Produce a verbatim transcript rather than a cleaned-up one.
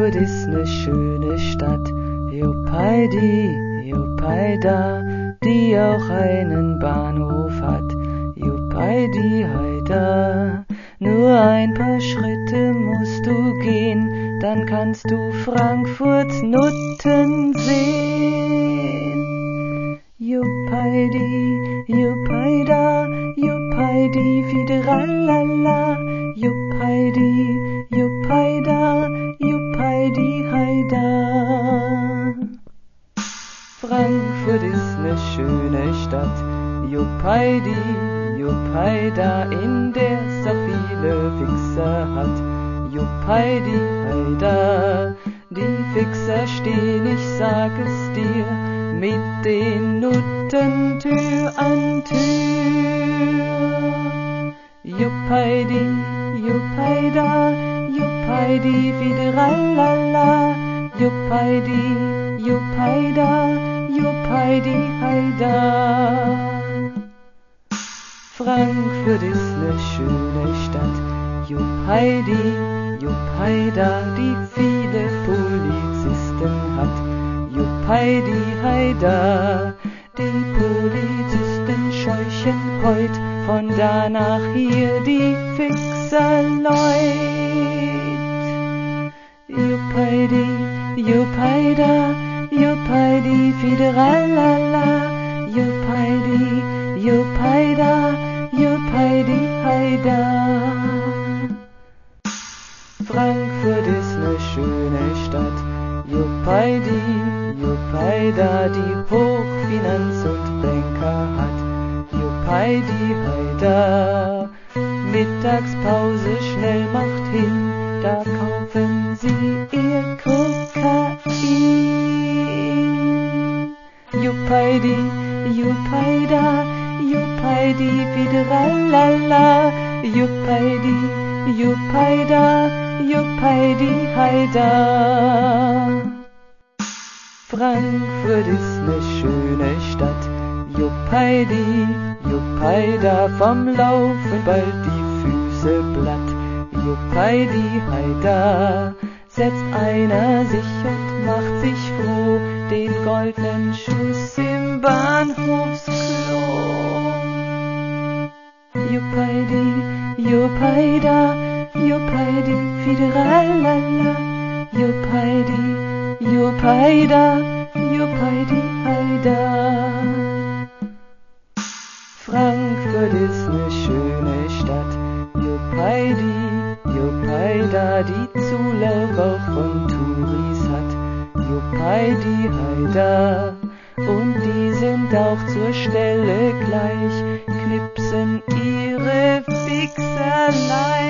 Frankfurt ist ne schöne Stadt, Juppheidi, Juppeida, die auch einen Bahnhof hat, Juppheidi, heida. Nur ein paar Schritte musst du gehen, dann kannst du Frankfurts Nutten sehen. Juppheidi, Juppeida, Juppheidi, fideralala, Juppheidi, Juppeida, Juppheidi, heida. Frankfurt ist ne schöne Stadt, Juppheidi, Juppeida, in der's auch viele Fixer hat, Juppheidi, heida. Die Fixer stehen, ich sag es dir, mit den Nutten Tür an Tür. Juppheidi, Juppeida, Juppheidi, fideralala, Juppheidi, Juppeida, Juppheidi, heida. Frankfurt ist ne schöne Stadt, Juppheidi, Juppeida, die viele Polizisten hat, Juppheidi, heida. Die Polizisten scheuchen heut von da nach hier die Fixerleut. Juppheidi, Juppeida, Juppheidi, fideralala, Juppheidi, Juppeida, Juppheidi, heida. Frankfurt ist ne schöne Stadt, Juppheidi, Juppeida, die Hochfinanz und Banker hat, Juppheidi, heida. Mittagspause schnell macht hin, da kaufen sie ihr Kokain. Juppheidi, Juppeida, Juppheidi, fideralala, Juppheidi, Juppeida, Juppheidi, heida. Frankfurt ist ne schöne Stadt, Juppheidi, Juppeida, vom Laufen bald die Füße platt, Juppheidi, heida. Setzt einer sich und macht sich froh, den goldenen Schuss im Bahnhofsklo. Juppheidi, Juppeida, Juppheidi, fideralala, Juppheidi, Juppeida, Juppheidi, heida. Frankfurt ist ne schöne Stadt, Juppheidi, Juppeida, die Zulauf auch von Touris hat, Juppheidi, heida. Und die sind auch zur Stelle gleich, knipsen ihre Fixerlein.